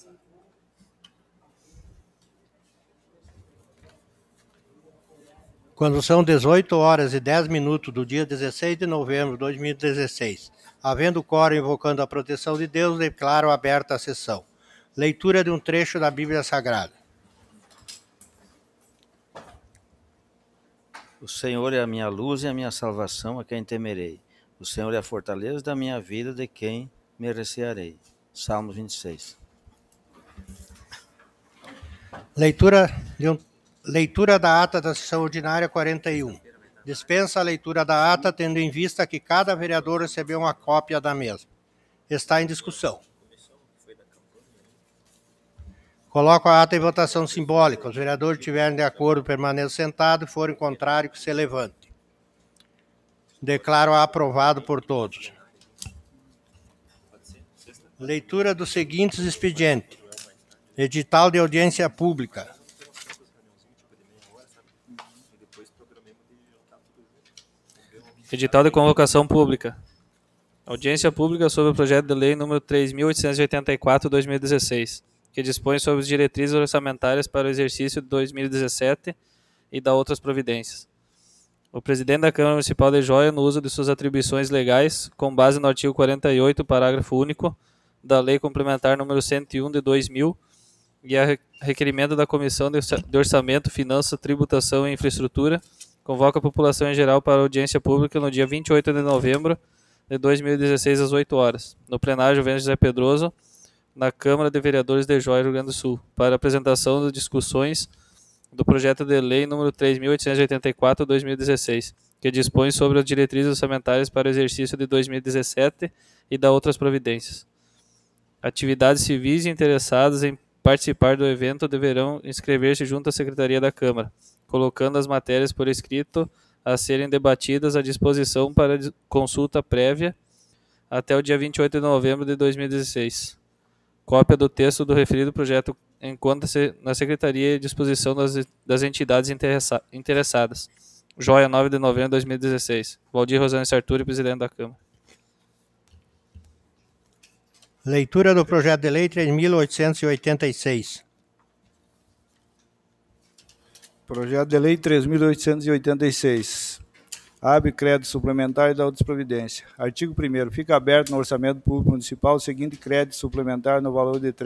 Quando são 18 horas e 10 minutos do dia 16 de novembro de 2016, havendo quórum invocando a proteção de Deus, declaro aberta a sessão. Leitura de um trecho da Bíblia Sagrada. O Senhor é a minha luz e a minha salvação, a quem temerei. O Senhor é a fortaleza da minha vida, de quem me recearei. Salmo 26. Leitura da ata da sessão ordinária 41. Dispensa a leitura da ata, tendo em vista que cada vereador recebeu uma cópia da mesma. Está em discussão. Coloco a ata em votação simbólica. Os vereadores estiverem de acordo, permaneçam sentados. Forem contrários, que se levante. Declaro aprovado por todos. Leitura dos seguintes expedientes. Edital de audiência pública. Edital de convocação pública. Audiência pública sobre o projeto de lei número 3.884/2016, que dispõe sobre as diretrizes orçamentárias para o exercício de 2017 e da outras providências. O presidente da Câmara Municipal de Joia, no uso de suas atribuições legais, com base no artigo 48, parágrafo único, da Lei Complementar número 101 de 2000, e a requerimento da Comissão de Orçamento, Finanças, Tributação e Infraestrutura, convoca a população em geral para a audiência pública no dia 28 de novembro de 2016, às 8 horas, no plenário Juventus José Pedroso, na Câmara de Vereadores de Joia, Rio Grande do Sul, para apresentação de discussões do projeto de lei número 3.884/2016, que dispõe sobre as diretrizes orçamentárias para o exercício de 2017 e da outras providências. Atividades civis e interessadas em participar do evento deverão inscrever-se junto à Secretaria da Câmara, colocando as matérias por escrito a serem debatidas à disposição para consulta prévia até o dia 28 de novembro de 2016. Cópia do texto do referido projeto encontra-se na Secretaria à disposição das entidades interessadas. Joia, 9 de novembro de 2016. Valdir Rosane Sarturi, presidente da Câmara. Leitura do projeto de lei 3.886. Projeto de lei 3.886. Abre crédito suplementar e da outras providências. Artigo 1º. Fica aberto no orçamento público municipal o seguinte crédito suplementar no valor de R$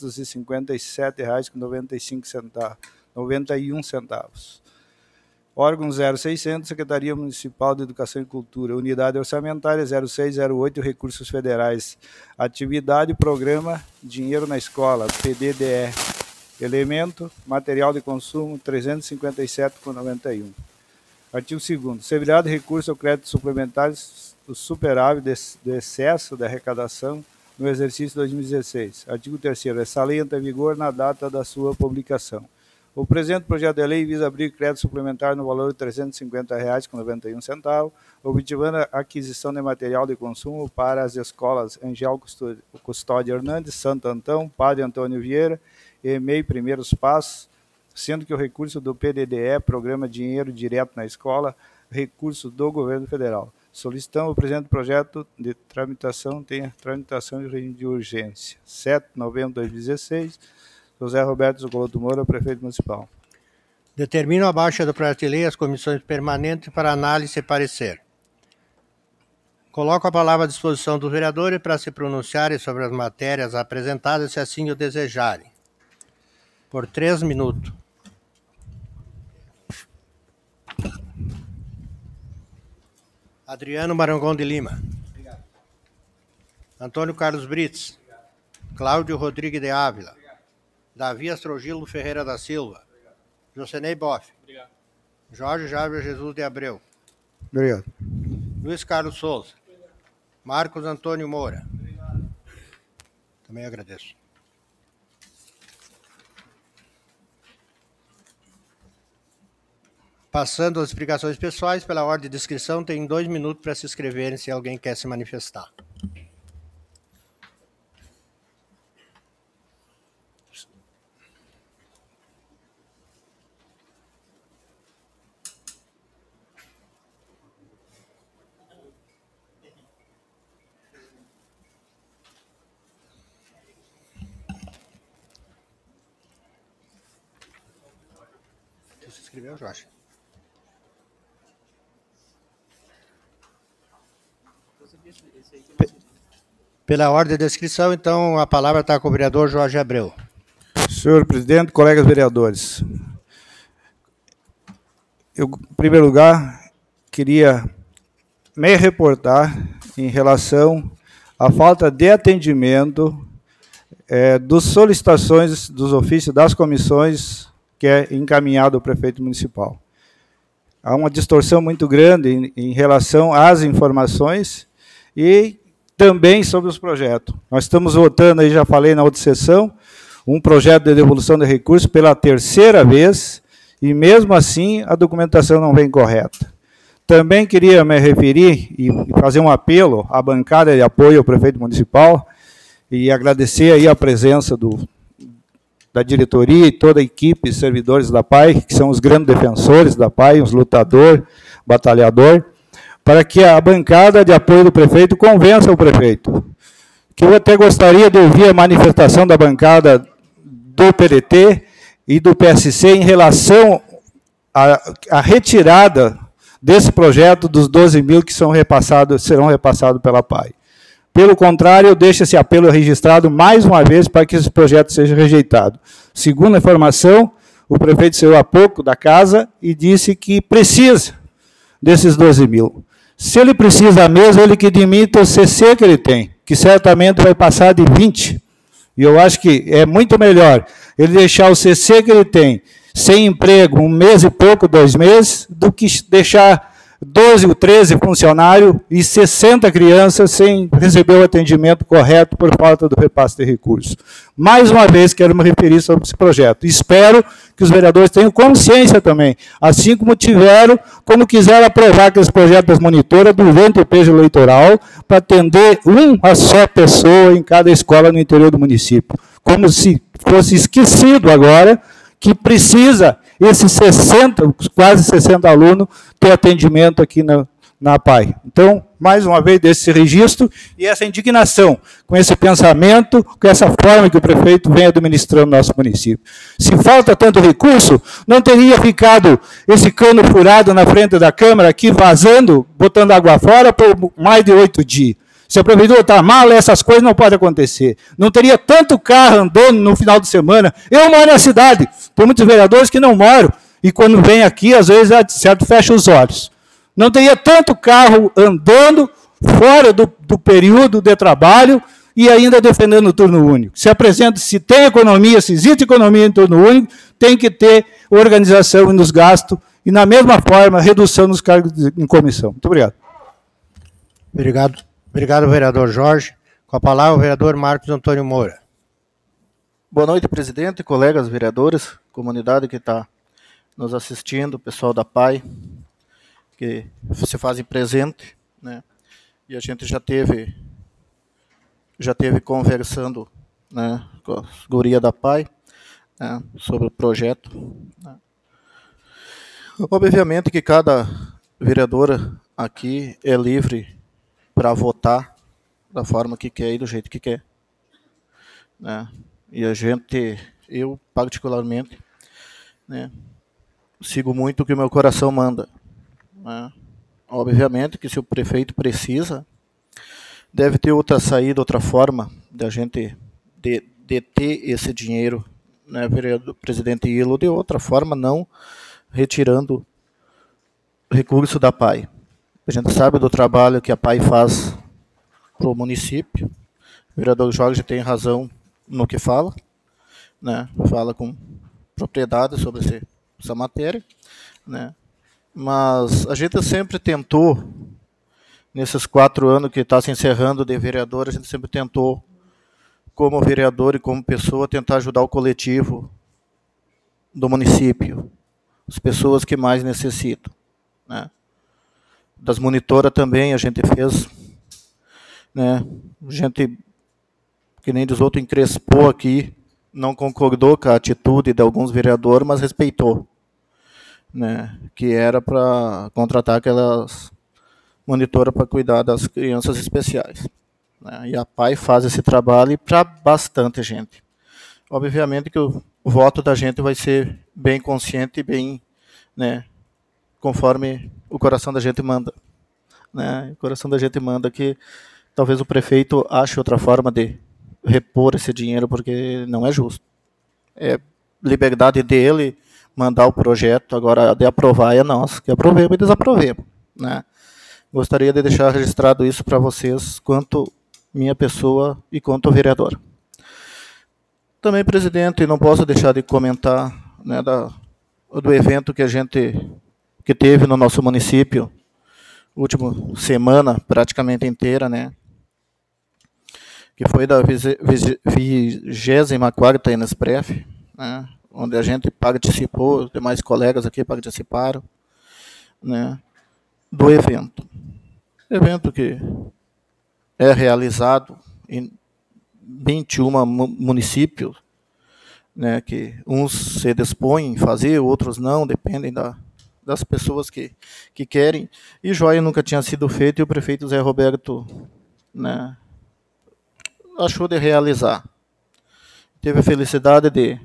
357,91. Órgão 0600, Secretaria Municipal de Educação e Cultura. Unidade orçamentária 0608, Recursos Federais. Atividade, programa, dinheiro na escola, PDDE. Elemento, material de consumo, 357,91. Artigo 2º. Servirá de recurso ao crédito suplementar o superávit de excesso da arrecadação no exercício 2016. Artigo 3º. Essa lei entra em vigor na data da sua publicação. O presente projeto de lei visa abrir crédito suplementar no valor de R$ 350,91, objetivando a aquisição de material de consumo para as escolas Angel Custódio Hernandes, Santo Antão, Padre Antônio Vieira e EMEI Primeiros Passos, sendo que o recurso do PDDE, Programa Dinheiro Direto na Escola, recurso do Governo Federal. Solicitamos o presente projeto de tramitação, tenha tramitação em regime de urgência. 7 de novembro de 2016, José Roberto Zucoloto Moura, prefeito municipal. Determino a baixa do projeto de lei às comissões permanentes para análise e parecer. Coloco a palavra à disposição dos vereadores para se pronunciarem sobre as matérias apresentadas, se assim o desejarem. Por 3 minutos. Adriano Marangon de Lima. Obrigado. Antônio Carlos Brits. Obrigado. Cláudio Rodrigues de Ávila. Obrigado. Davi Astrogilo Ferreira da Silva. Obrigado. Jocenei Boff. Obrigado. Jorge Javier Jesus de Abreu. Obrigado. Luiz Carlos Souza. Obrigado. Marcos Antônio Moura. Obrigado. Também agradeço. Passando as explicações pessoais, pela ordem de inscrição, tem 2 minutos para se inscreverem se alguém quer se manifestar. Você escreveu, Jorge? Pela ordem da inscrição, então, a palavra está com o vereador Jorge Abreu. Senhor presidente, colegas vereadores, eu, em primeiro lugar, queria me reportar em relação à falta de atendimento das solicitações dos ofícios das comissões que é encaminhado ao prefeito municipal. Há uma distorção muito grande em relação às informações e também sobre os projetos. Nós estamos votando, aí já falei na outra sessão, um projeto de devolução de recursos pela terceira vez, e mesmo assim a documentação não vem correta. Também queria me referir e fazer um apelo à bancada de apoio ao prefeito municipal e agradecer aí a presença da diretoria e toda a equipe, servidores da PAI, que são os grandes defensores da PAI, os lutadores, batalhador, para que a bancada de apoio do prefeito convença o prefeito. Que eu até gostaria de ouvir a manifestação da bancada do PDT e do PSC em relação à retirada desse projeto dos 12 mil que serão repassados pela PAI. Pelo contrário, eu deixo esse apelo registrado mais uma vez para que esse projeto seja rejeitado. Segundo a informação, o prefeito saiu há pouco da casa e disse que precisa desses 12 mil. Se ele precisa mesmo, ele que dimita o CC que ele tem, que certamente vai passar de 20. E eu acho que é muito melhor ele deixar o CC que ele tem sem emprego 1 mês e pouco, 2 meses, do que deixar 12 ou 13 funcionários e 60 crianças sem receber o atendimento correto por falta do repasse de recursos. Mais uma vez, quero me referir sobre esse projeto. Espero que os vereadores tenham consciência também, assim como tiveram, quando quiseram aprovar aqueles projetos das monitoras durante o período eleitoral, para atender uma só pessoa em cada escola no interior do município. Como se fosse esquecido agora que precisa esses 60, quase 60 alunos, ter atendimento aqui na PAI. Então, mais uma vez, desse registro e essa indignação, com esse pensamento, com essa forma que o prefeito vem administrando nosso município. Se falta tanto recurso, não teria ficado esse cano furado na frente da Câmara, aqui vazando, botando água fora por mais de 8 dias. Se a prefeitura está mal, essas coisas não podem acontecer. Não teria tanto carro andando no final de semana. Eu moro na cidade, tem muitos vereadores que não moram, e quando vem aqui, às vezes, certo, fecha os olhos. Não teria tanto carro andando fora do período de trabalho e ainda defendendo o turno único. Se tem economia, se existe economia em turno único, tem que ter organização nos gastos e, na mesma forma, redução nos cargos em comissão. Muito obrigado. Obrigado. Obrigado, vereador Jorge. Com a palavra, o vereador Marcos Antônio Moura. Boa noite, presidente, colegas vereadores, comunidade que está nos assistindo, pessoal da PAI, que se fazem presente, né? E a gente já teve conversando, né, com a guria da PAI, né, sobre o projeto, né? Obviamente que cada vereadora aqui é livre para votar da forma que quer e do jeito que quer, né? E eu particularmente, né, sigo muito o que o meu coração manda, né? Obviamente que se o prefeito precisa, deve ter outra saída, outra forma de a gente de ter esse dinheiro, né, vereador presidente Ilo, de outra forma, não retirando recurso da PAI. A gente sabe do trabalho que a PAI faz para o município. O vereador Jorge tem razão no que fala, né? Fala com propriedade sobre essa matéria, né? Mas a gente sempre tentou, nesses 4 anos que está se encerrando de vereador, a gente sempre tentou, como vereador e como pessoa, tentar ajudar o coletivo do município, as pessoas que mais necessitam, né? Das monitoras também a gente fez, né? A gente, que nem dos outros, encrespou aqui, não concordou com a atitude de alguns vereadores, mas respeitou, né? Que era para contratar aquelas monitoras para cuidar das crianças especiais, né? E a PAI faz esse trabalho para bastante gente. Obviamente que o voto da gente vai ser bem consciente e bem né, conforme o coração da gente manda. Né? O coração da gente manda que talvez o prefeito ache outra forma de repor esse dinheiro, porque não é justo. É liberdade dele mandar o projeto, agora de aprovar é nós, que aprovemos e desaprovemos. Né? Gostaria de deixar registrado isso para vocês, quanto minha pessoa e quanto vereador. Também, presidente, não posso deixar de comentar, né, do evento que teve no nosso município, última semana praticamente inteira, né, que foi da 24ª Enespref, né, onde a gente participou, os demais colegas aqui participaram, né, do evento. Evento que é realizado em 21 municípios, né, que uns se dispõem a fazer, outros não, dependem das pessoas que querem. E Joia nunca tinha sido feito, e o prefeito Zé Roberto, né, achou de realizar. Teve a felicidade de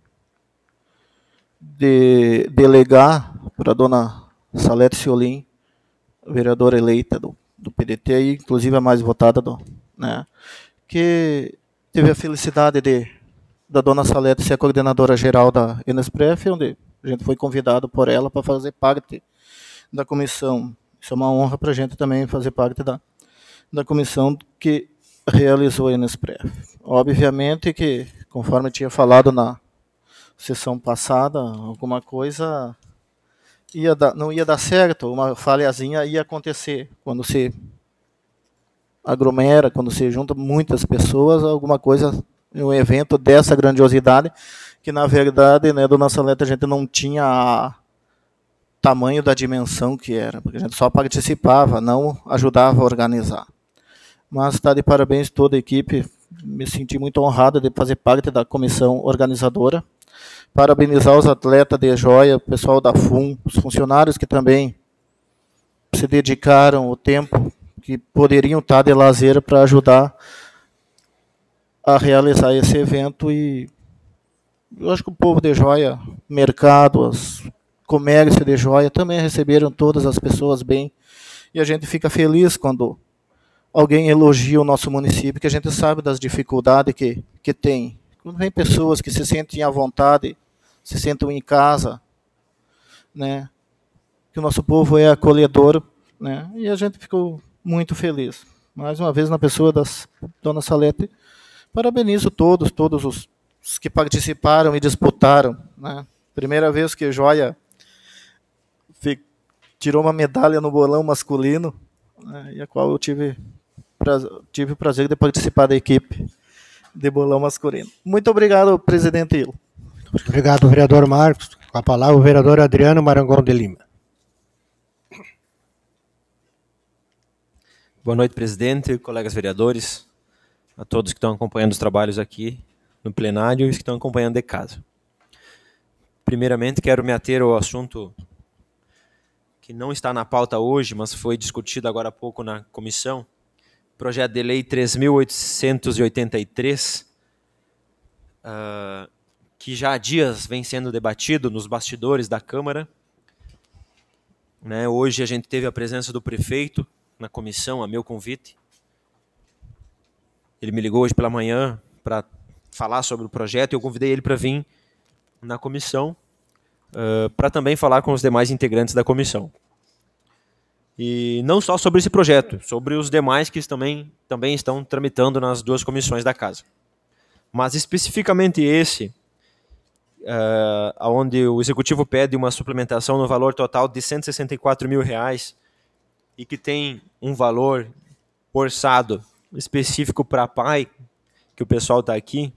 delegar para a dona Salete Ciolim, vereadora eleita do PDT, e inclusive a mais votada, né, que teve a felicidade da dona Salete ser a coordenadora geral da Enespref, onde a gente foi convidado por ela para fazer parte da comissão. Isso é uma honra para a gente também fazer parte da comissão que realizou a Enespref. Obviamente que, conforme eu tinha falado na sessão passada, alguma coisa não ia dar certo, uma falhazinha ia acontecer. Quando se aglomera, quando se junta muitas pessoas, alguma coisa, um evento dessa grandiosidade, que na verdade, né, dona Salete, a gente não tinha tamanho da dimensão que era, porque a gente só participava, não ajudava a organizar. Mas está de parabéns toda a equipe, me senti muito honrado de fazer parte da comissão organizadora. Parabenizar os atletas de Joia, o pessoal da FUM, os funcionários que também se dedicaram o tempo que poderiam estar de lazer para ajudar a realizar esse evento. E eu acho que o povo de Joia, mercado, os comércio de Joia também receberam todas as pessoas bem. E a gente fica feliz quando alguém elogia o nosso município, que a gente sabe das dificuldades que tem. Quando vem pessoas que se sentem à vontade, se sentem em casa, né, que o nosso povo é acolhedor, né, e a gente ficou muito feliz. Mais uma vez, na pessoa da dona Salete, parabenizo todos os que participaram e disputaram. Né. Primeira vez que Joia tirou uma medalha no bolão masculino, né, e a qual eu tive o prazer de participar da equipe de bolão masculino. Muito obrigado, presidente Ilo. Obrigado, vereador Marcos. Com a palavra, o vereador Adriano Marangon de Lima. Boa noite, presidente, colegas vereadores, a todos que estão acompanhando os trabalhos aqui no plenário e os que estão acompanhando de casa. Primeiramente, quero me ater ao assunto que não está na pauta hoje, mas foi discutido agora há pouco na comissão, projeto de lei 3.883, que já há dias vem sendo debatido nos bastidores da Câmara. Né, hoje a gente teve a presença do prefeito na comissão, a meu convite. Ele me ligou hoje pela manhã para falar sobre o projeto e eu convidei ele para vir na comissão para também falar com os demais integrantes da comissão. E não só sobre esse projeto, sobre os demais que também estão tramitando nas duas comissões da casa. Mas especificamente esse, onde o Executivo pede uma suplementação no valor total de R$164 mil e que tem um valor orçado específico para PAI, que o pessoal está aqui.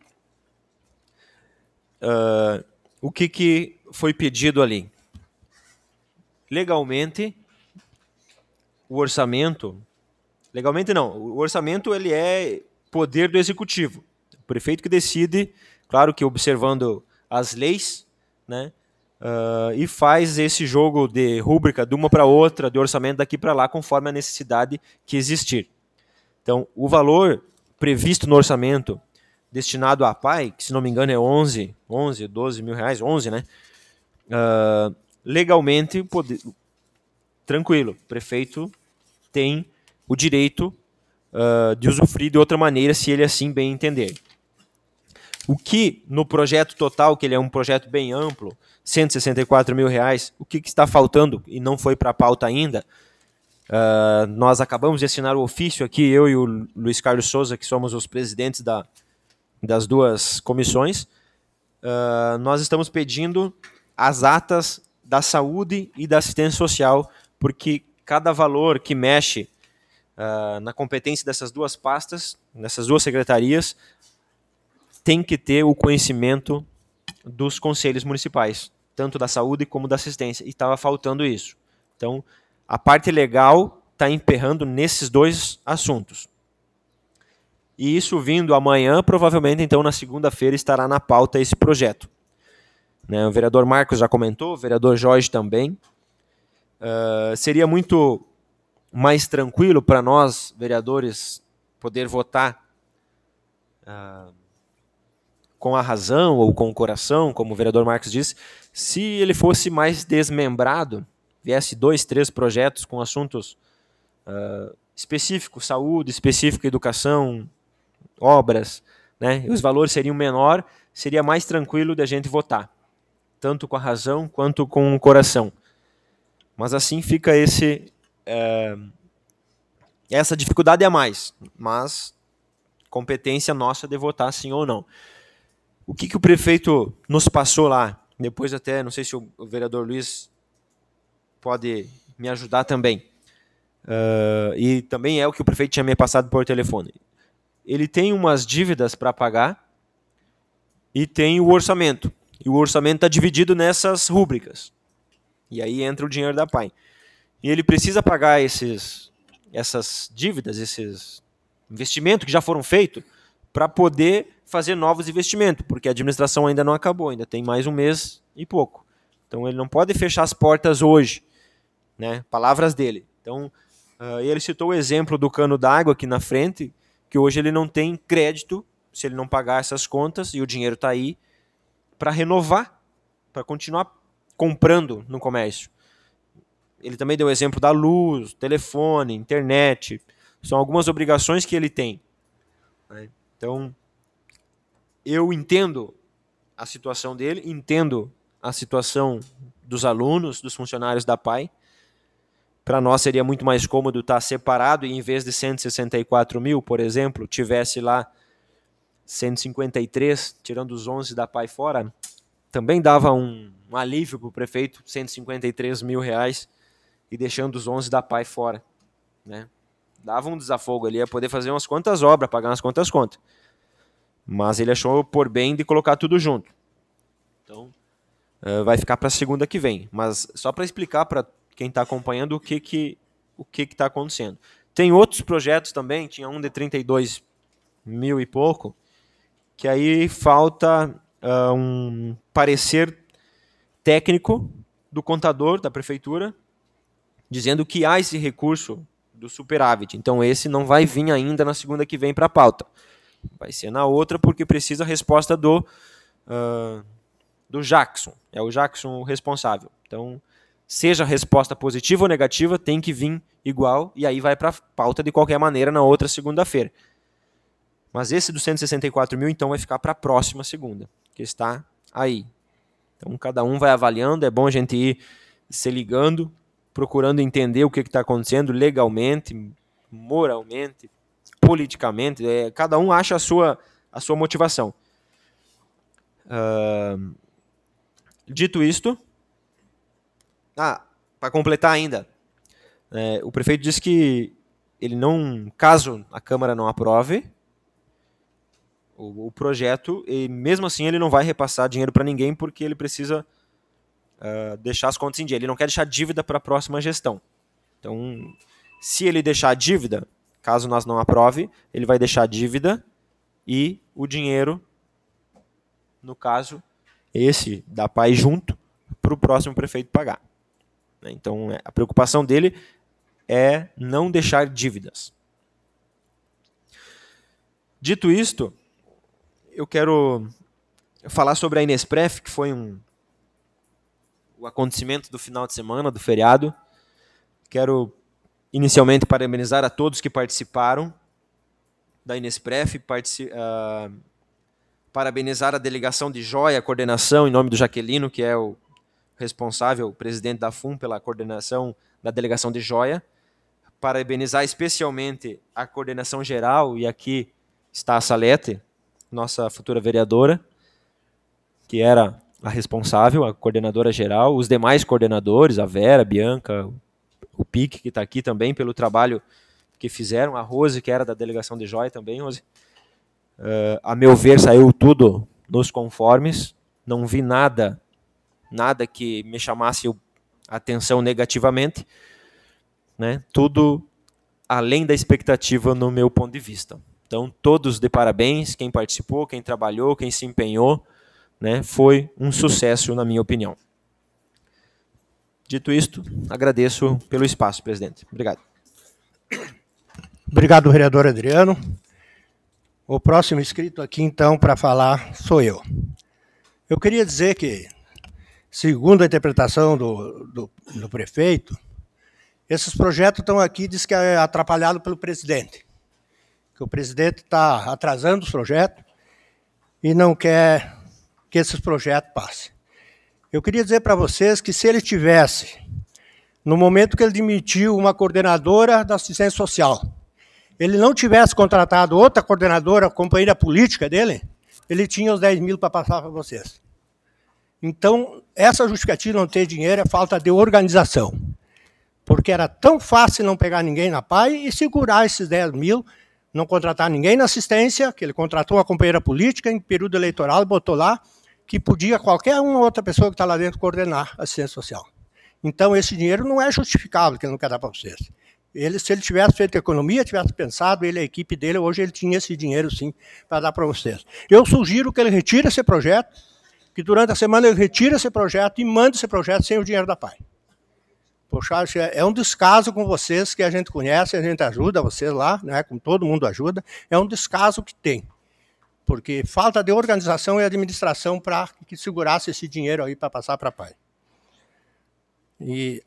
O que foi pedido ali? Legalmente, o orçamento... Legalmente não, o orçamento ele é poder do Executivo. O prefeito que decide, claro que observando as leis, né, e faz esse jogo de rúbrica de uma para outra, de orçamento daqui para lá, conforme a necessidade que existir. Então, o valor previsto no orçamento destinado à PAI, que se não me engano é 12 mil reais, 11, né? legalmente, tranquilo, o prefeito tem o direito de usufruir de outra maneira, se ele assim bem entender. O que no projeto total, que ele é um projeto bem amplo, R$164 mil, o que está faltando e não foi para a pauta ainda, nós acabamos de assinar o ofício aqui, eu e o Luiz Carlos Souza, que somos os presidentes das duas comissões, nós estamos pedindo as atas da saúde e da assistência social, porque cada valor que mexe na competência dessas duas pastas, nessas duas secretarias, tem que ter o conhecimento dos conselhos municipais, tanto da saúde como da assistência, e estava faltando isso. Então, a parte legal está emperrando nesses dois assuntos. E isso vindo amanhã, provavelmente, então, na segunda-feira, estará na pauta esse projeto. O vereador Marcos já comentou, o vereador Jorge também. Seria muito mais tranquilo para nós, vereadores, poder votar com a razão ou com o coração, como o vereador Marcos disse, se ele fosse mais desmembrado, viesse 2, 3 projetos com assuntos específicos, saúde, específico, educação, obras, e os valores seriam menor, seria mais tranquilo da gente votar, tanto com a razão quanto com o coração. Mas assim fica essa dificuldade a mais, mas competência nossa de votar sim ou não. O que o prefeito nos passou lá, depois até, não sei se o vereador Luiz pode me ajudar também, e também é o que o prefeito tinha me passado por telefone. Ele tem umas dívidas para pagar e tem o orçamento. E o orçamento está dividido nessas rúbricas. E aí entra o dinheiro da PAI. E ele precisa pagar essas dívidas, esses investimentos que já foram feitos, para poder fazer novos investimentos, porque a administração ainda não acabou, ainda tem mais um mês e pouco. Então ele não pode fechar as portas hoje, palavras dele. Então ele citou o exemplo do cano d'água aqui na frente, que hoje ele não tem crédito, se ele não pagar essas contas, e o dinheiro está aí, para renovar, para continuar comprando no comércio. Ele também deu o exemplo da luz, telefone, internet, são algumas obrigações que ele tem. Então, eu entendo a situação dele, entendo a situação dos alunos, dos funcionários da PAI. Para nós seria muito mais cômodo estar separado e em vez de 164 mil, por exemplo, tivesse lá 153, tirando os 11 da PAI fora, também dava um alívio para o prefeito, 153 mil reais, e deixando os 11 da PAI fora. Dava um desafogo, ele ia poder fazer umas quantas obras, pagar umas quantas contas. Mas ele achou por bem de colocar tudo junto. Então, vai ficar para a segunda que vem. Mas só para explicar para quem está acompanhando o que está acontecendo. Tem outros projetos também, tinha um de 32 mil e pouco, que aí falta um parecer técnico do contador da prefeitura, dizendo que há esse recurso do superávit. Então esse não vai vir ainda na segunda que vem para a pauta. Vai ser na outra, porque precisa a resposta do Jackson. É o Jackson o responsável. Então, seja a resposta positiva ou negativa, tem que vir igual, e aí vai para a pauta de qualquer maneira na outra segunda-feira. Mas esse dos 164 mil, então, vai ficar para a próxima segunda, que está aí. Então, cada um vai avaliando, é bom a gente ir se ligando, procurando entender o que está acontecendo legalmente, moralmente, politicamente, cada um acha a sua motivação. Dito isto, para completar ainda, o prefeito disse que ele não, caso a Câmara não aprove o projeto, e mesmo assim ele não vai repassar dinheiro para ninguém, porque ele precisa deixar as contas em dia. Ele não quer deixar dívida para a próxima gestão. Então, se ele deixar a dívida, caso nós não aprove, ele vai deixar a dívida e o dinheiro, no caso, esse da PAI junto, para o próximo prefeito pagar. Então, a preocupação dele é não deixar dívidas. Dito isto, eu quero falar sobre a Inespref, que foi o acontecimento do final de semana, do feriado. Quero inicialmente parabenizar a todos que participaram da Inespref, parabenizar a delegação de Joia, a coordenação, em nome do Jaquelino, que é o responsável, o presidente da FUM, pela coordenação da delegação de Joia. Parabenizar especialmente a coordenação geral, e aqui está a Salete, nossa futura vereadora, que era a responsável, a coordenadora geral, os demais coordenadores, a Vera, a Bianca, o Pique, que está aqui também, pelo trabalho que fizeram, a Rose, que era da delegação de Joia também, Rose. A meu ver, saiu tudo nos conformes, não vi nada que me chamasse a atenção negativamente, né? Tudo além da expectativa no meu ponto de vista. Então, todos de parabéns, quem participou, quem trabalhou, quem se empenhou, né? Foi um sucesso, na minha opinião. Dito isto, agradeço pelo espaço, presidente. Obrigado. Obrigado, vereador Adriano. O próximo inscrito aqui, então, para falar sou eu. Eu queria dizer que, segundo a interpretação do prefeito, esses projetos estão aqui, diz que é atrapalhado pelo presidente. Que o presidente está atrasando os projetos e não quer que esses projetos passem. Eu queria dizer para vocês que se ele tivesse, no momento que ele demitiu uma coordenadora da assistência social, ele não tivesse contratado outra coordenadora, companheira política dele, ele tinha os 10 mil para passar para vocês. Então, essa justificativa de não ter dinheiro é falta de organização. Porque era tão fácil não pegar ninguém na PAI e segurar esses 10 mil, não contratar ninguém na assistência, que ele contratou uma companheira política em período eleitoral e botou lá, que podia qualquer uma outra pessoa que está lá dentro coordenar a assistência social. Então, esse dinheiro não é justificável que ele não quer dar para vocês. Se ele tivesse feito economia, tivesse pensado, ele, a equipe dele, hoje ele tinha esse dinheiro sim para dar para vocês. Eu sugiro que ele retire esse projeto, que durante a semana ele retire esse projeto e mande esse projeto sem o dinheiro da PAI. Poxa, é um descaso com vocês que a gente conhece, a gente ajuda vocês lá, né, como todo mundo ajuda, é um descaso que tem. Porque falta de organização e administração para que segurasse esse dinheiro aí para passar para a PAI. E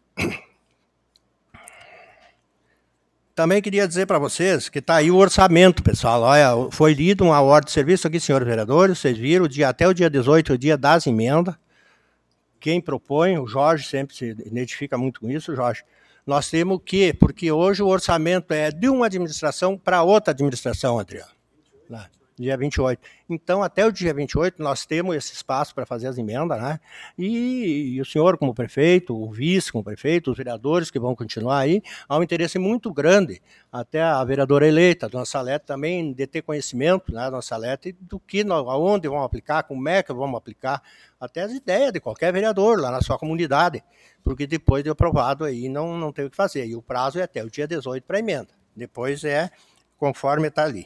também queria dizer para vocês que está aí o orçamento, pessoal. Olha, foi lido uma ordem de serviço aqui, senhores vereadores, vocês viram, até o dia 18, o dia das emendas. Quem propõe, o Jorge sempre se identifica muito com isso, Jorge. Nós temos que, porque hoje o orçamento é de uma administração para outra administração, Adriano. Lá. Dia 28. Então, até o dia 28, nós temos esse espaço para fazer as emendas, né? E o senhor, como prefeito, o vice como prefeito, os vereadores que vão continuar aí, há um interesse muito grande, até a vereadora eleita, a dona Salete, também de ter conhecimento, né, dona Salete, do que, aonde vamos aplicar, como é que vamos aplicar, até as ideias de qualquer vereador lá na sua comunidade, porque depois de aprovado aí não tem o que fazer. E o prazo é até o dia 18 para emenda. Depois é conforme está ali.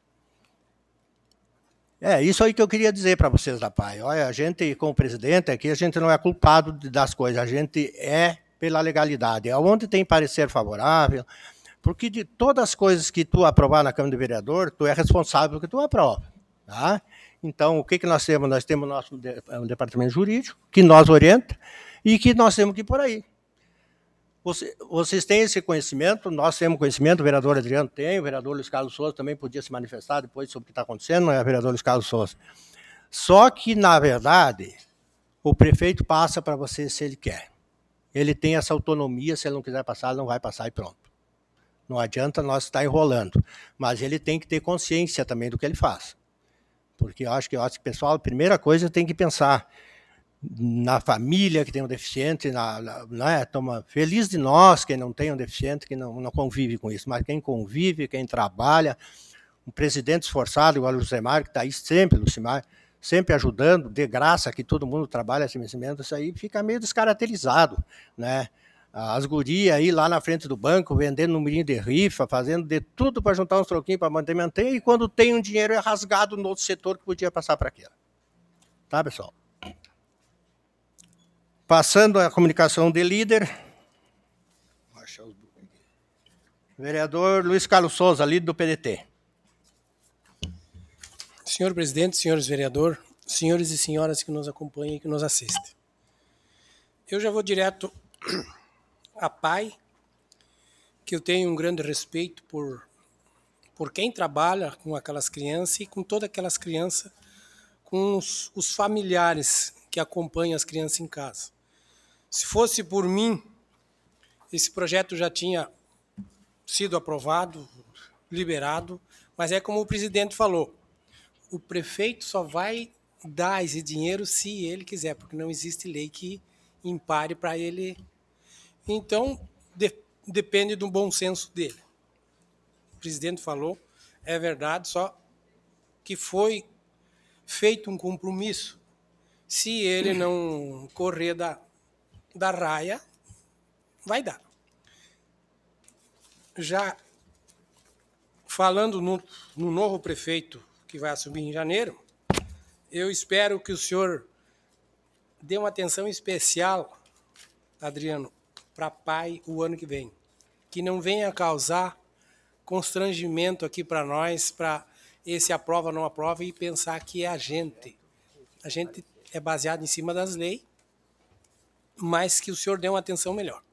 É isso aí que eu queria dizer para vocês da PAI. Olha, a gente, como presidente aqui, a gente não é culpado das coisas, a gente é pela legalidade. Onde tem parecer favorável, porque de todas as coisas que tu aprovar na Câmara de Vereador, tu é responsável pelo que tu aprova. Tá? Então, o que nós temos? Nós temos nosso departamento jurídico, que nos orienta, e que nós temos que ir por aí. Vocês têm esse conhecimento, nós temos conhecimento, o vereador Adriano tem, o vereador Luiz Carlos Souza também podia se manifestar depois sobre o que está acontecendo, não é, vereador Luiz Carlos Souza? Só que, na verdade, o prefeito passa para você se ele quer. Ele tem essa autonomia, se ele não quiser passar, ele não vai passar e pronto. Não adianta nós estar enrolando, mas ele tem que ter consciência também do que ele faz. Porque eu acho que, pessoal, a primeira coisa tem que pensar na família que tem um deficiente, feliz de nós quem não tem um deficiente, que não convive com isso, mas quem convive, quem trabalha, um presidente esforçado, igual o Lucimar, que está aí sempre, Lucimar, sempre ajudando, de graça, que todo mundo trabalha esse vencimento, isso aí fica meio descaracterizado, né? As gurias aí lá na frente do banco, vendendo numerinho de rifa, fazendo de tudo para juntar uns troquinhos para manter, e quando tem um dinheiro é rasgado no outro setor que podia passar para aquilo. Tá, pessoal? Passando a comunicação de líder, vereador Luiz Carlos Souza, líder do PDT. Senhor presidente, senhores vereadores, senhores e senhoras que nos acompanham e que nos assistem. Eu já vou direto a pai, que eu tenho um grande respeito por quem trabalha com aquelas crianças e com todas aquelas crianças, com os familiares que acompanham as crianças em casa. Se fosse por mim, esse projeto já tinha sido aprovado, liberado, mas é como o presidente falou, o prefeito só vai dar esse dinheiro se ele quiser, porque não existe lei que impare para ele. Então, depende do bom senso dele. O presidente falou, é verdade, só que foi feito um compromisso. Se ele não correr da raia, vai dar. Já falando no novo prefeito que vai assumir em janeiro, eu espero que o senhor dê uma atenção especial, Adriano, para pai o ano que vem. Que não venha causar constrangimento aqui para nós, para esse aprova, não aprova, e pensar que é a gente. A gente é baseado em cima das leis, mas que o senhor dê uma atenção melhor.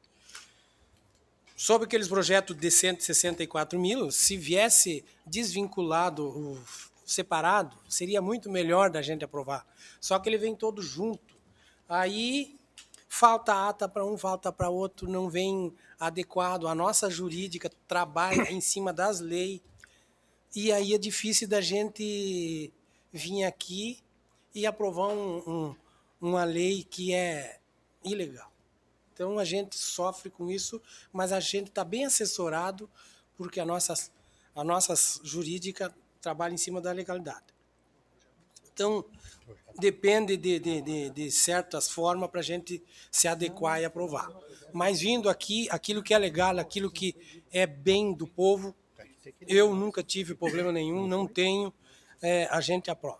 Sobre aqueles projetos de 164 mil, se viesse desvinculado, separado, seria muito melhor da gente aprovar. Só que ele vem todo junto. Aí falta ata para um, falta para outro, não vem adequado. A nossa jurídica trabalha em cima das leis. E aí é difícil da gente vir aqui e aprovar uma lei que é ilegal. Então a gente sofre com isso, mas a gente está bem assessorado porque a nossa jurídica trabalha em cima da legalidade. Então, depende de certas formas para a gente se adequar e aprovar. Mas vindo aqui, aquilo que é legal, aquilo que é bem do povo, eu nunca tive problema nenhum, não tenho, a gente aprova.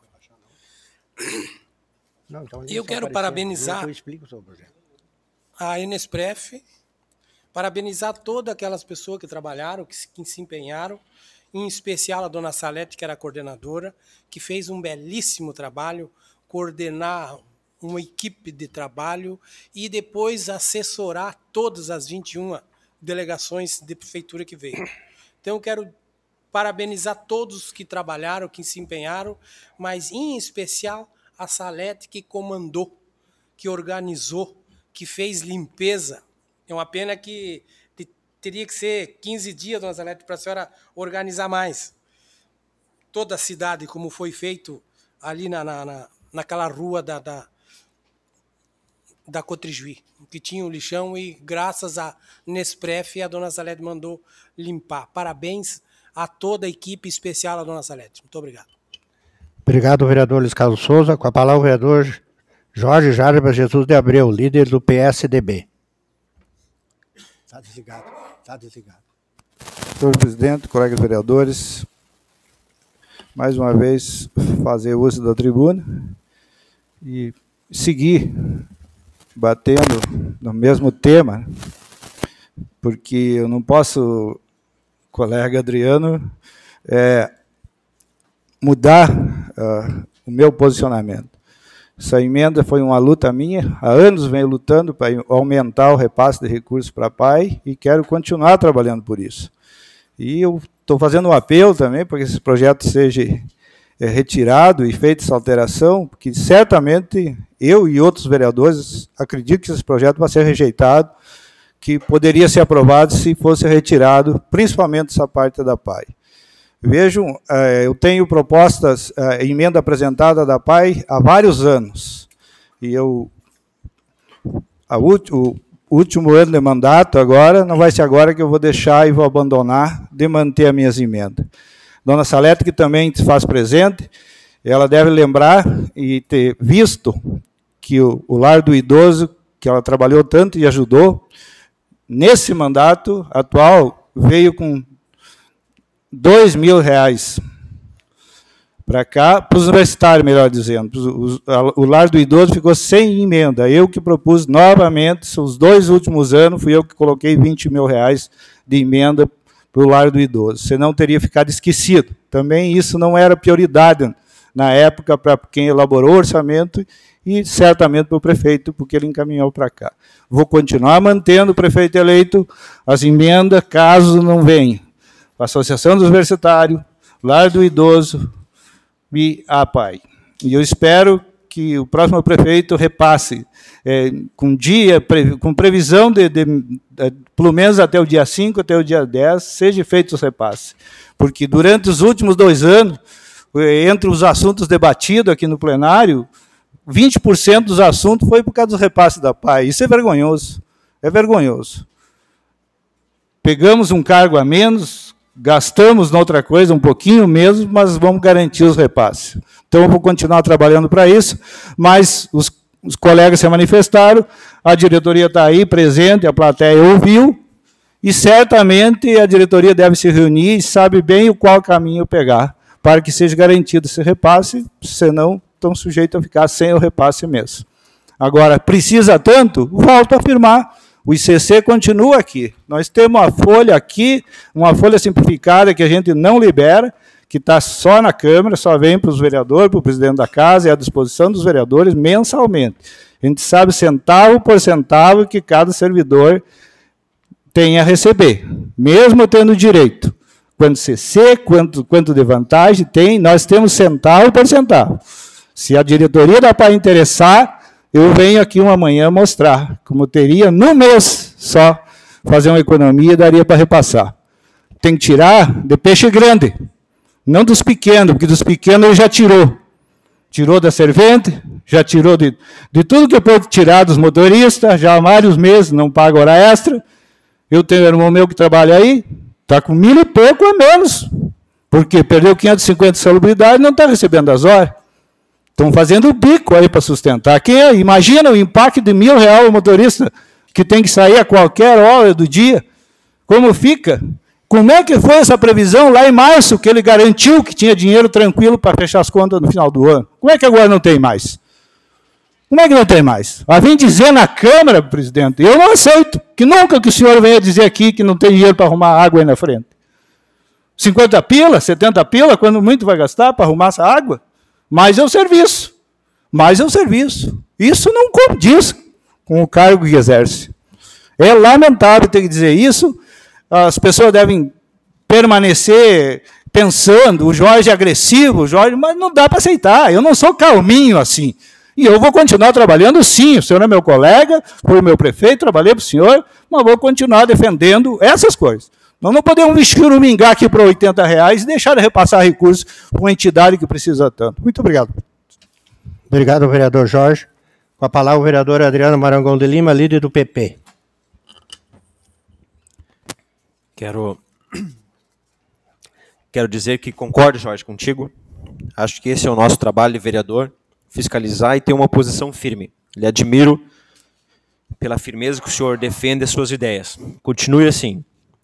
Eu quero parabenizar a Enespref, parabenizar todas aquelas pessoas que trabalharam, que se empenharam, em especial a dona Salete, que era a coordenadora, que fez um belíssimo trabalho, coordenar uma equipe de trabalho e depois assessorar todas as 21 delegações de prefeitura que veio. Então, eu quero parabenizar todos que trabalharam, que se empenharam, mas, em especial, a Salete, que comandou, que organizou, que fez limpeza. É uma pena que teria que ser 15 dias, dona Salete, para a senhora organizar mais. Toda a cidade, como foi feito ali naquela rua da Cotrijuí, que tinha o lixão e, graças a Nespref, a dona Salete mandou limpar. Parabéns a toda a equipe, especial a dona Salete. Muito obrigado. Obrigado, vereador Luiz Carlos Souza. Com a palavra, o vereador Jorge Jarbas Jesus de Abreu, líder do PSDB. Está desligado. Está desligado. Senhor presidente, colegas vereadores, mais uma vez fazer uso da tribuna e seguir batendo no mesmo tema, porque eu não posso, colega Adriano, mudar o meu posicionamento. Essa emenda foi uma luta minha, há anos venho lutando para aumentar o repasse de recursos para a PAI e quero continuar trabalhando por isso. E eu estou fazendo um apelo também para que esse projeto seja retirado e feita essa alteração, porque certamente eu e outros vereadores acredito que esse projeto vai ser rejeitado, que poderia ser aprovado se fosse retirado, principalmente essa parte da PAI. Vejam, eu tenho propostas, emenda apresentada da PAI há vários anos. E o último ano de mandato agora, não vai ser agora que eu vou deixar e vou abandonar de manter as minhas emendas. Dona Salete, que também se faz presente, ela deve lembrar e ter visto que o Lar do Idoso, que ela trabalhou tanto e ajudou, nesse mandato atual, veio com R$2.000 para cá, para os universitários, melhor dizendo. O Lar do Idoso ficou sem emenda. Eu que propus novamente, os 2 últimos anos, fui eu que coloquei R$20.000 de emenda para o Lar do Idoso. Senão teria ficado esquecido. Também isso não era prioridade na época para quem elaborou o orçamento e certamente para o prefeito, porque ele encaminhou para cá. Vou continuar mantendo o prefeito eleito as emendas, caso não venha. A Associação dos Universitários, Lar do Idoso e a APAI. E eu espero que o próximo prefeito repasse com previsão de pelo menos até o dia 5, até o dia 10, seja feito os repasses. Porque durante os últimos 2 anos, entre os assuntos debatidos aqui no plenário, 20% dos assuntos foi por causa dos repasses da PAI. Isso é vergonhoso. É vergonhoso. Pegamos um cargo a menos, gastamos noutra coisa um pouquinho mesmo, mas vamos garantir os repasses. Então, eu vou continuar trabalhando para isso, mas os colegas se manifestaram, a diretoria está aí presente, a plateia ouviu, e certamente a diretoria deve se reunir e sabe bem o qual caminho pegar, para que seja garantido esse repasse, senão estão sujeitos a ficar sem o repasse mesmo. Agora, precisa tanto? Volto a afirmar, o ICC continua aqui. Nós temos uma folha aqui, uma folha simplificada que a gente não libera, que está só na Câmara, só vem para os vereadores, para o presidente da casa, é à disposição dos vereadores mensalmente. A gente sabe centavo por centavo que cada servidor tem a receber, mesmo tendo direito. Quanto CC, quanto de vantagem tem, nós temos centavo por centavo. Se a diretoria da PAI interessar, eu venho aqui uma manhã mostrar como teria, no mês só, fazer uma economia, daria para repassar. Tem que tirar de peixe grande, não dos pequenos, porque dos pequenos ele já tirou. Tirou da servente, já tirou de tudo que eu pude tirar dos motoristas, já há vários meses não paga hora extra. Eu tenho um irmão meu que trabalha aí, está com 1.000 e pouco a menos, porque perdeu 550 de salubridade e não está recebendo as horas. Estão fazendo bico aí para sustentar. Imagina o impacto de R$1.000 o motorista, que tem que sair a qualquer hora do dia. Como fica? Como é que foi essa previsão lá em março, que ele garantiu que tinha dinheiro tranquilo para fechar as contas no final do ano? Como é que agora não tem mais? Como é que não tem mais? Vem dizer na Câmara, presidente, eu não aceito, que nunca que o senhor venha dizer aqui que não tem dinheiro para arrumar água aí na frente. 50 pila, 70 pila, quando muito vai gastar para arrumar essa água? Mais é o serviço. Mais é o serviço. Isso não condiz com o cargo que exerce. É lamentável ter que dizer isso. As pessoas devem permanecer pensando, o Jorge é agressivo, mas não dá para aceitar. Eu não sou calminho assim. E eu vou continuar trabalhando sim. O senhor é meu colega, foi o meu prefeito, trabalhei para o senhor, mas vou continuar defendendo essas coisas. Nós não podemos vestir o mingá aqui para R$80 e deixar de repassar recursos para uma entidade que precisa tanto. Muito obrigado. Obrigado, vereador Jorge. Com a palavra o vereador Adriano Marangon de Lima, líder do PP. Quero dizer que concordo, Jorge, contigo. Acho que esse é o nosso trabalho de vereador, fiscalizar e ter uma posição firme. Lhe admiro pela firmeza que o senhor defende as suas ideias. Continue assim.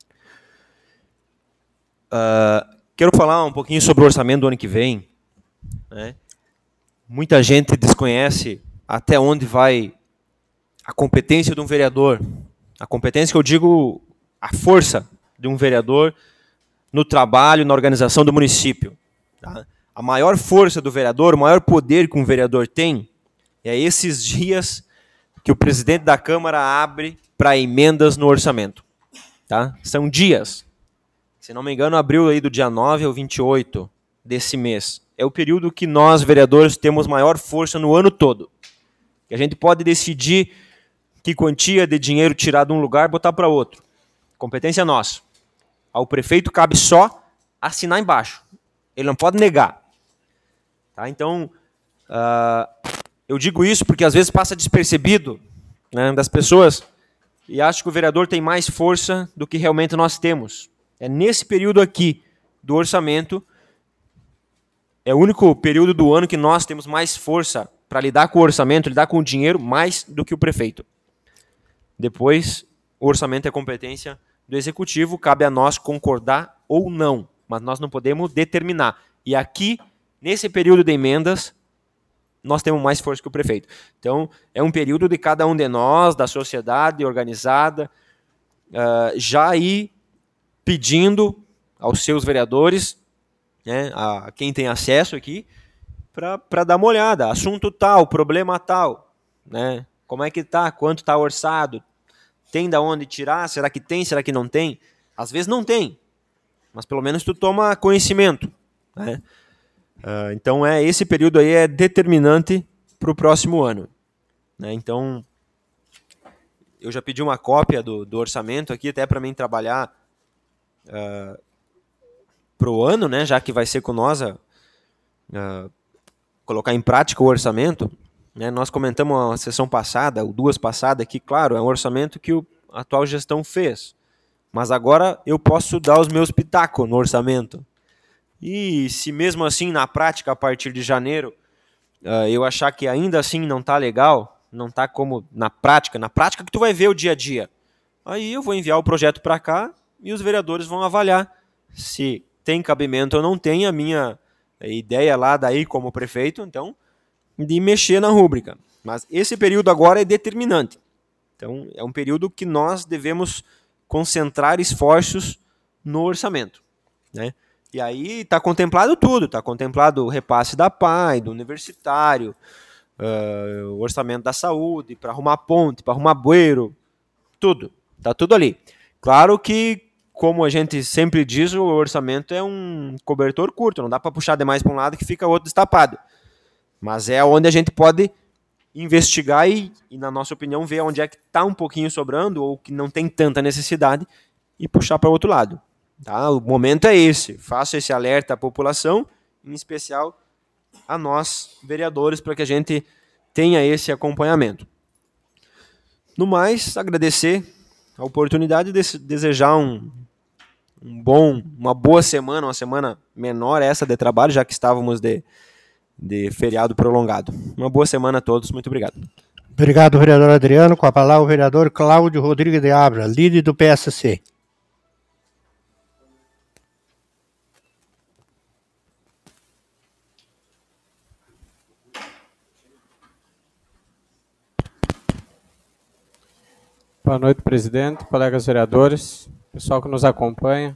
Quero falar um pouquinho sobre o orçamento do ano que vem. Né? Muita gente desconhece até onde vai a competência de um vereador. A competência que eu digo, a força de um vereador no trabalho, na organização do município. Tá? A maior força do vereador, o maior poder que um vereador tem, é esses dias que o presidente da Câmara abre para emendas no orçamento. Tá? São dias. Se não me engano, abriu aí do dia 9 ao 28 desse mês. É o período que nós, vereadores, temos maior força no ano todo. Que a gente pode decidir que quantia de dinheiro tirar de um lugar e botar para outro. Competência nossa. Ao prefeito cabe só assinar embaixo. Ele não pode negar. Tá? Então, eu digo isso porque às vezes passa despercebido, né, das pessoas e acho que o vereador tem mais força do que realmente nós temos. É nesse período aqui do orçamento, é o único período do ano que nós temos mais força para lidar com o orçamento, lidar com o dinheiro, mais do que o prefeito. Depois, o orçamento é competência do executivo, cabe a nós concordar ou não, mas nós não podemos determinar. E aqui, nesse período de emendas, nós temos mais força que o prefeito. Então, é um período de cada um de nós, da sociedade organizada, já ir pedindo aos seus vereadores, né, a quem tem acesso aqui, para dar uma olhada. Assunto tal, problema tal, né? Como é que tá? Quanto tá orçado? Tem da onde tirar? Será que tem? Será que não tem? Às vezes não tem, mas pelo menos tu toma conhecimento, né? Então esse período aí é determinante para o próximo ano, né? Então eu já pedi uma cópia do orçamento aqui até para mim trabalhar para o ano, né? Já que vai ser com nós colocar em prática o orçamento, né? Nós comentamos a sessão passada, ou duas passadas, que, claro, é um orçamento que a atual gestão fez. Mas agora eu posso dar os meus pitacos no orçamento. E se mesmo assim, na prática, a partir de janeiro, eu achar que ainda assim não está legal, não está como na prática que tu vai ver o dia a dia, aí eu vou enviar o projeto para cá e os vereadores vão avaliar se tem cabimento ou não tem. A minha ideia lá daí como prefeito, então, de mexer na rúbrica. Mas esse período agora é determinante. Então, é um período que nós devemos concentrar esforços no orçamento, né? E aí está contemplado tudo, está contemplado o repasse da PAI, do universitário, o orçamento da saúde, para arrumar ponte, para arrumar bueiro, tudo, está tudo ali. Claro que, como a gente sempre diz, o orçamento é um cobertor curto, não dá para puxar demais para um lado que fica o outro destapado. Mas é onde a gente pode investigar e, na nossa opinião, ver onde é que está um pouquinho sobrando ou que não tem tanta necessidade e puxar para o outro lado. Tá? O momento é esse. Faço esse alerta à população, em especial a nós, vereadores, para que a gente tenha esse acompanhamento. No mais, agradecer a oportunidade de desejar uma boa semana, uma semana menor essa de trabalho, já que estávamos de feriado prolongado. Uma boa semana a todos. Muito obrigado. Obrigado, vereador Adriano. Com a palavra o vereador Cláudio Rodrigues de Ávila, líder do PSC. Boa noite, presidente, colegas vereadores, pessoal que nos acompanha,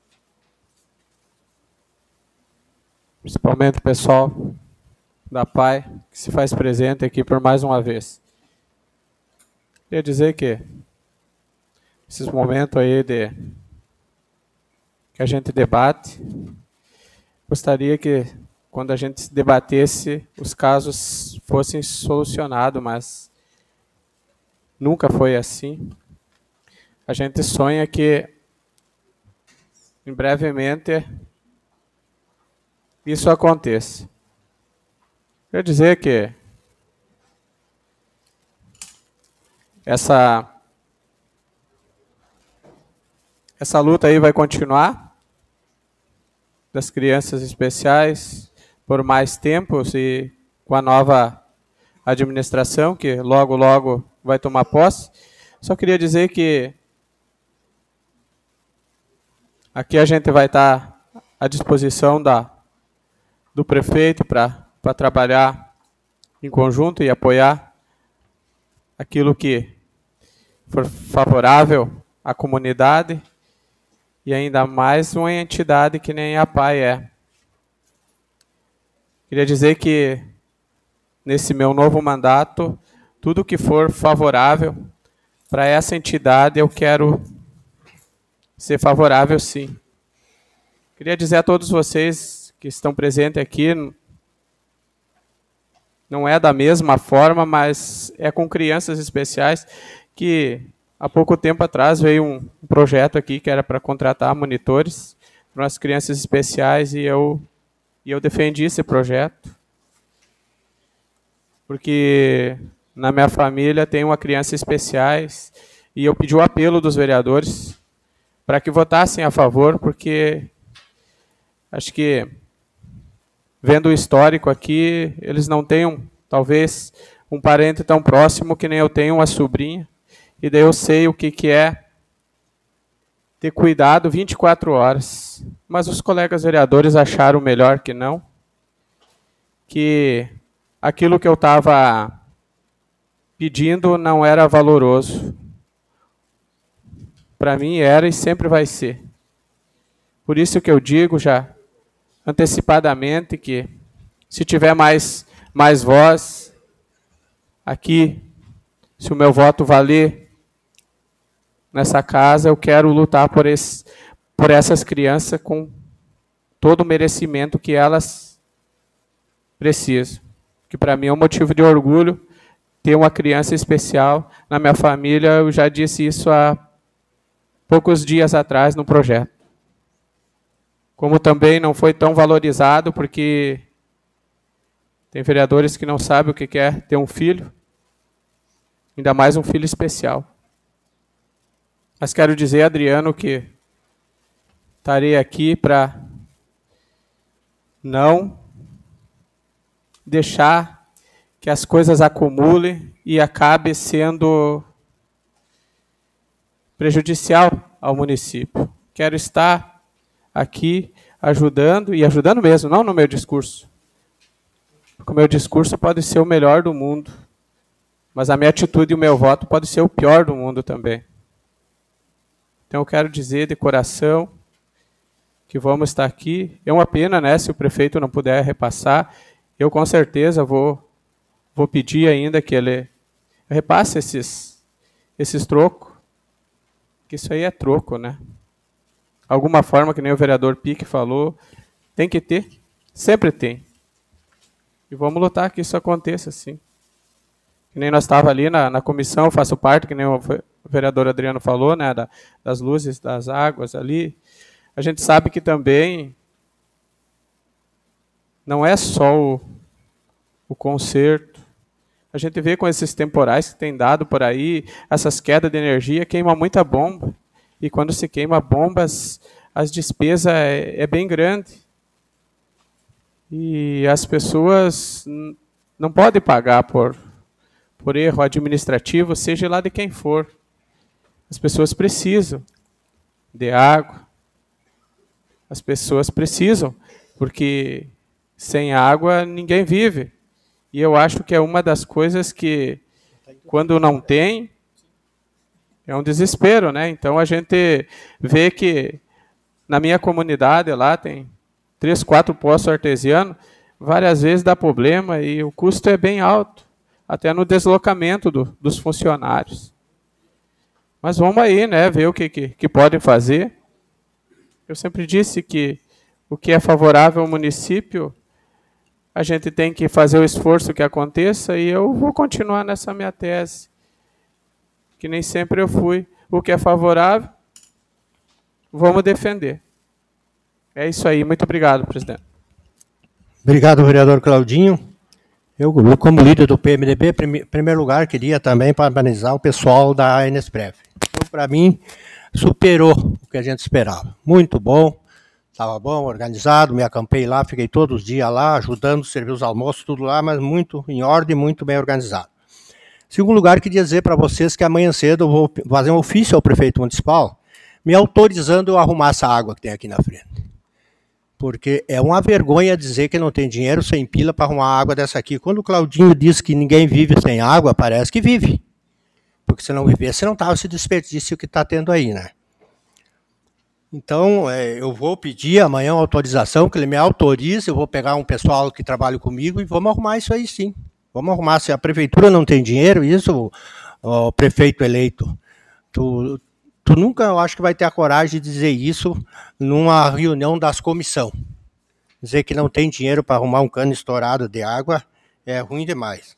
principalmente o pessoal da PAI, que se faz presente aqui por mais uma vez. Queria dizer que esses momentos aí que a gente debate, gostaria que quando a gente debatesse, os casos fossem solucionados, mas nunca foi assim. A gente sonha que, em brevemente, isso aconteça. Quer dizer que essa luta aí vai continuar, das crianças especiais, por mais tempos e com a nova administração, que logo, logo vai tomar posse. Só queria dizer que aqui a gente vai estar à disposição do prefeito para trabalhar em conjunto e apoiar aquilo que for favorável à comunidade e ainda mais uma entidade que nem a PAI é. Queria dizer que nesse meu novo mandato, tudo que for favorável para essa entidade, eu quero ser favorável, sim. Queria dizer a todos vocês que estão presentes aqui, não é da mesma forma, mas é com crianças especiais, que há pouco tempo atrás veio um projeto aqui que era para contratar monitores para as crianças especiais e eu defendi esse projeto. Porque na minha família tem uma criança especiais e eu pedi o apelo dos vereadores para que votassem a favor, porque acho que, vendo o histórico aqui, eles não têm, talvez, um parente tão próximo que nem eu tenho, uma sobrinha, e daí eu sei o que é ter cuidado 24 horas. Mas os colegas vereadores acharam melhor que não, que aquilo que eu estava pedindo não era valoroso. Para mim era e sempre vai ser. Por isso que eu digo já antecipadamente que, Se tiver mais voz aqui, se o meu voto valer nessa casa, eu quero lutar por essas crianças com todo o merecimento que elas precisam. Que para mim é um motivo de orgulho ter uma criança especial na minha família. Eu já disse isso há poucos dias atrás no projeto. Como também não foi tão valorizado, porque tem vereadores que não sabem o que é ter um filho, ainda mais um filho especial. Mas quero dizer, Adriano, que estarei aqui para não deixar que as coisas acumulem e acabe sendo prejudicial ao município. Quero estar aqui ajudando, e ajudando mesmo, não no meu discurso. Porque o meu discurso pode ser o melhor do mundo, mas a minha atitude e o meu voto pode ser o pior do mundo também. Então eu quero dizer de coração que vamos estar aqui. É uma pena, né, se o prefeito não puder repassar. Eu com certeza vou pedir ainda que ele repasse esses trocos, que isso aí é troco, né? Alguma forma, que nem o vereador Pique falou, tem que ter, sempre tem. E vamos lutar que isso aconteça, sim. Que nem nós estávamos ali na comissão, eu faço parte, que nem o vereador Adriano falou, né, das luzes, das águas ali. A gente sabe que também não é só o conserto. A gente vê com esses temporais que tem dado por aí, essas quedas de energia, queima muita bomba. E quando se queima bombas, as despesas é bem grande. E as pessoas não podem pagar por erro administrativo, seja lá de quem for. As pessoas precisam de água. As pessoas precisam, porque sem água ninguém vive. E eu acho que é uma das coisas que, quando não tem, é um desespero, né? Então a gente vê que na minha comunidade lá tem 3, 4 poços artesianos, várias vezes dá problema e o custo é bem alto, até no deslocamento dos funcionários. Mas vamos aí, né, ver o que podem fazer. Eu sempre disse que o que é favorável ao município, a gente tem que fazer o esforço que aconteça, e eu vou continuar nessa minha tese, que nem sempre eu fui. O que é favorável, vamos defender. É isso aí. Muito obrigado, presidente. Obrigado, vereador Claudinho. Eu, como líder do PMDB, em primeiro lugar, queria também parabenizar o pessoal da Enesprev. Então, para mim, superou o que a gente esperava. Muito bom, estava bom, organizado, me acampei lá, fiquei todos os dias lá, ajudando, servir os almoços, tudo lá, mas muito em ordem, muito bem organizado. Em segundo lugar, queria dizer para vocês que amanhã cedo eu vou fazer um ofício ao prefeito municipal, me autorizando a arrumar essa água que tem aqui na frente. Porque é uma vergonha dizer que não tem dinheiro sem pila para arrumar água dessa aqui. Quando o Claudinho diz que ninguém vive sem água, parece que vive. Porque se não vivesse, não estava esse desperdício que está tendo aí, né? Então, eu vou pedir amanhã uma autorização, que ele me autorize, eu vou pegar um pessoal que trabalha comigo e vamos arrumar isso aí, sim. Vamos arrumar. Se a prefeitura não tem dinheiro, isso, o prefeito eleito, tu nunca, eu acho que vai ter a coragem de dizer isso numa reunião das comissões. Dizer que não tem dinheiro para arrumar um cano estourado de água é ruim demais.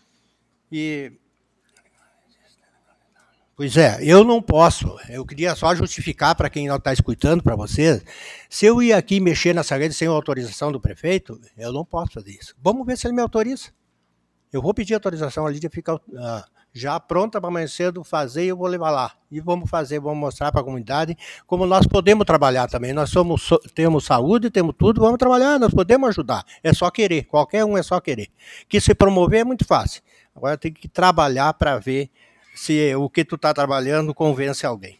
Pois é, eu não posso. Eu queria só justificar para quem não está escutando, para vocês, se eu ir aqui mexer nessa rede sem autorização do prefeito, eu não posso fazer isso. Vamos ver se ele me autoriza. Eu vou pedir autorização, a Lídia fica já pronta para amanhã cedo fazer e eu vou levar lá. E vamos fazer, vamos mostrar para a comunidade como nós podemos trabalhar também. Nós temos saúde, temos tudo, vamos trabalhar, nós podemos ajudar. É só querer, qualquer um é só querer. Que se promover é muito fácil. Agora tem que trabalhar para ver se o que tu está trabalhando convence alguém.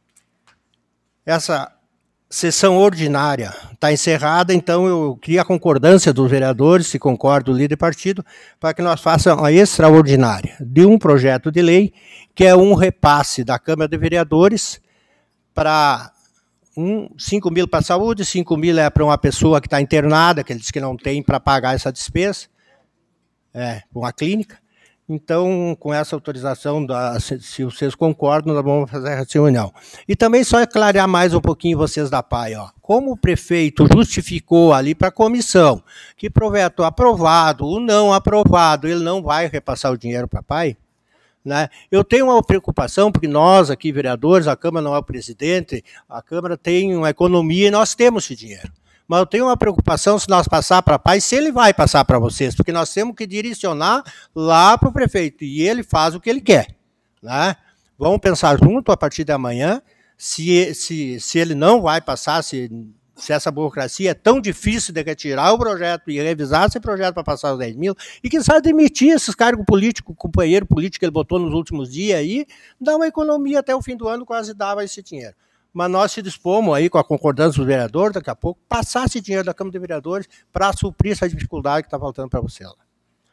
Essa sessão ordinária está encerrada, então eu queria a concordância dos vereadores, se concorda o líder partido, para que nós façamos a extraordinária de um projeto de lei, que é um repasse da Câmara de Vereadores para 5 mil para a saúde, 5 mil é para uma pessoa que está internada, que ele diz que não tem para pagar essa despesa, uma clínica. Então, com essa autorização, se vocês concordam, nós vamos fazer essa reunião. E também só clarear mais um pouquinho vocês da PAI. Como o prefeito justificou ali para a comissão que projeto aprovado ou não aprovado, ele não vai repassar o dinheiro para a PAI, né? Eu tenho uma preocupação, porque nós aqui, vereadores, a Câmara não é o presidente, a Câmara tem uma economia e nós temos esse dinheiro. Mas eu tenho uma preocupação se nós passar para a PAI, se ele vai passar para vocês, porque nós temos que direcionar lá para o prefeito, e ele faz o que ele quer, né? Vamos pensar junto a partir de amanhã, se ele não vai passar, se essa burocracia é tão difícil de retirar o projeto e revisar esse projeto para passar os 10 mil, e que sabe demitir esses cargos políticos, companheiro político que ele botou nos últimos dias aí, dá uma economia até o fim do ano, quase dava esse dinheiro. Mas nós se dispomos aí, com a concordância do vereador, daqui a pouco, passar esse dinheiro da Câmara de Vereadores para suprir essa dificuldade que está faltando para você lá.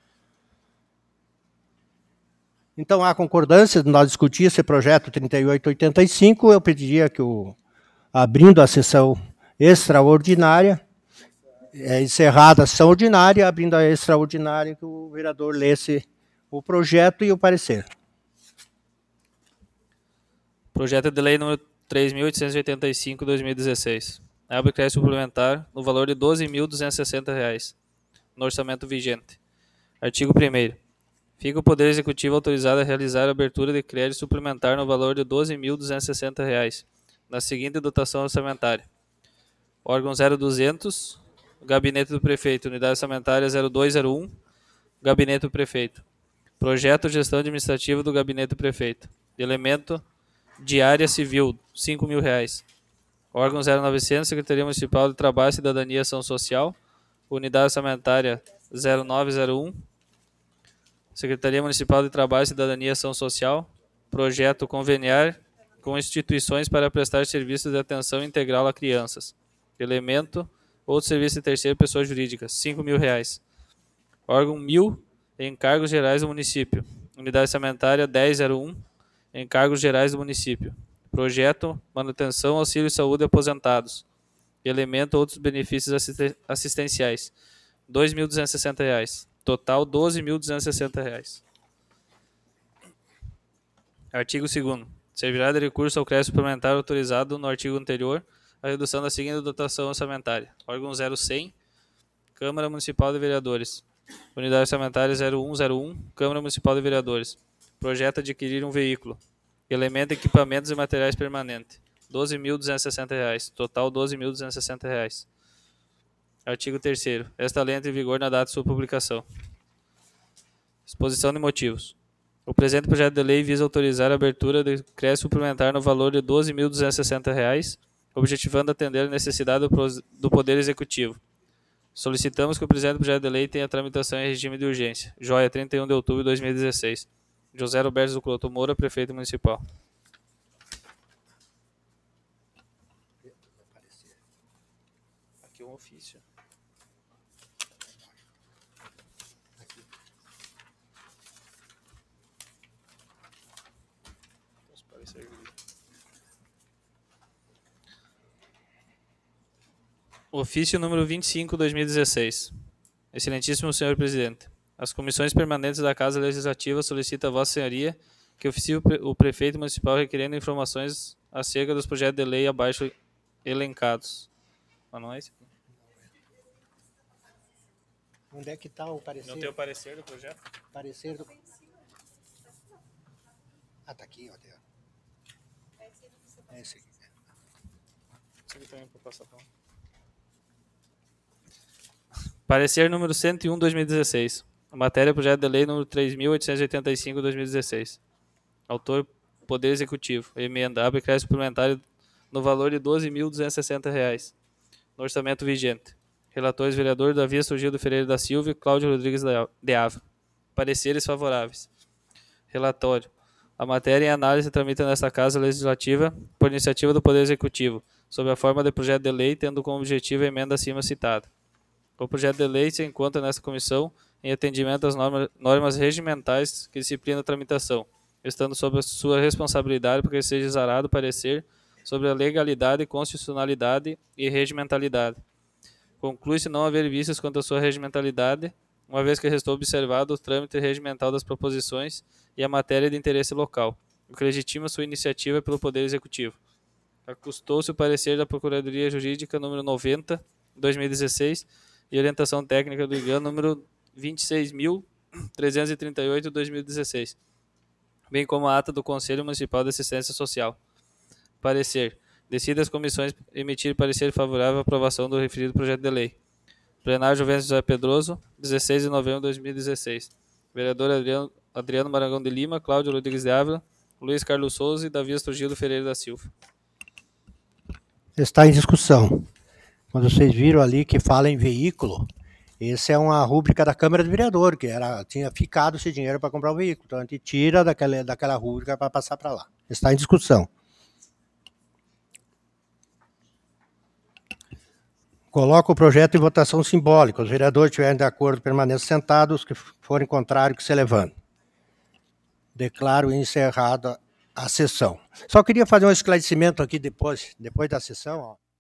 Então, a concordância de nós discutir esse projeto 3885, eu pediria que, abrindo a sessão extraordinária, encerrada a sessão ordinária, abrindo a extraordinária, que o vereador lesse o projeto e o parecer. Projeto de lei número 3.885/2016. Abre crédito suplementar no valor de R$ 12.260 no orçamento vigente. Artigo 1º. Fica o Poder Executivo autorizado a realizar a abertura de crédito suplementar no valor de R$ 12.260 na seguinte dotação orçamentária. Órgão 0200, Gabinete do Prefeito, Unidade Orçamentária 0201, Gabinete do Prefeito. Projeto Gestão Administrativa do Gabinete do Prefeito. Elemento de área civil, R$ 5.000. Órgão 0900, Secretaria Municipal de Trabalho, Cidadania e Ação Social. Unidade Orçamentária 0901, Secretaria Municipal de Trabalho, Cidadania e Ação Social. Projeto conveniar com instituições para prestar serviços de atenção integral a crianças. Elemento, outro serviço de terceira pessoa jurídica, R$ 5.000. Órgão 1000, encargos gerais do município. Unidade orçamentária 1001, encargos gerais do município. Projeto, manutenção, auxílio de saúde aposentados. Elemento, outros benefícios assistenciais, R$ 2.260. Total, R$ 12.260. Artigo 2º. Servirá de recurso ao crédito suplementar autorizado no artigo anterior a redução da seguinte dotação orçamentária. Órgão 0100, Câmara Municipal de Vereadores. Unidade orçamentária 0101, Câmara Municipal de Vereadores. Projeto adquirir um veículo. Elemento, equipamentos e materiais permanentes. R$ 12.260. Total, R$ 12.260. Artigo 3º. Esta lei entra em vigor na data de sua publicação. Exposição de motivos. O presente projeto de lei visa autorizar a abertura de crédito suplementar no valor de R$ 12.260, objetivando atender a necessidade do Poder Executivo. Solicitamos que o presente projeto de lei tenha tramitação em regime de urgência. Joia, 31 de outubro de 2016. José Roberto Zucloto Moura, Prefeito Municipal. Aqui é um ofício. Ofício número 25/2016. Excelentíssimo senhor presidente, as comissões permanentes da Casa Legislativa solicitam a Vossa Senhoria que oficie o prefeito municipal requerendo informações acerca dos projetos de lei abaixo elencados. Mas não é esse aqui. Onde é que está o parecer? Não tem o parecer do projeto? Parecer do... Ah, está aqui, ó. É esse aqui. Esse aqui também para passar para lá. Parecer número 101/2016. Matéria projeto de lei número 3.885/2016. Autor Poder Executivo. Emenda. Abre crédito suplementar no valor de R$ 12.260 no orçamento vigente. Relatores vereador Davi Astorgildo Ferreira da Silva e Cláudio Rodrigues de Ávila. Pareceres favoráveis. Relatório. A matéria em análise tramita nesta Casa Legislativa por iniciativa do Poder Executivo, sob a forma de projeto de lei, tendo como objetivo a emenda acima citada. O projeto de lei se encontra nesta comissão em atendimento às normas regimentais que disciplinam a tramitação, estando sob a sua responsabilidade para que seja exarado o parecer sobre a legalidade, constitucionalidade e regimentalidade. Conclui-se não haver vícios quanto à sua regimentalidade, uma vez que restou observado o trâmite regimental das proposições e a matéria de interesse local, o que legitima sua iniciativa pelo Poder Executivo. Acustou-se o parecer da Procuradoria Jurídica número 90, 2016, e orientação técnica do IGAN número 26.338, 2016, bem como a ata do Conselho Municipal de Assistência Social. Parecer. Decide as comissões emitir parecer favorável à aprovação do referido projeto de lei. Plenário Juventus José Pedroso, 16 de novembro de 2016. Vereador Adriano Marangão de Lima, Cláudio Rodrigues de Ávila, Luiz Carlos Souza e Davi Astrogildo Ferreira da Silva. Está em discussão. Quando vocês viram ali que fala em veículo, essa é uma rúbrica da Câmara de Vereador, que tinha ficado esse dinheiro para comprar o veículo. Então a gente tira daquela rúbrica para passar para lá. Está em discussão. Coloco o projeto em votação simbólica. Os vereadores estiverem de acordo, permaneçam sentados. Os que forem contrários, que se levantem. Declaro encerrada a sessão. Só queria fazer um esclarecimento aqui depois da sessão. Ó.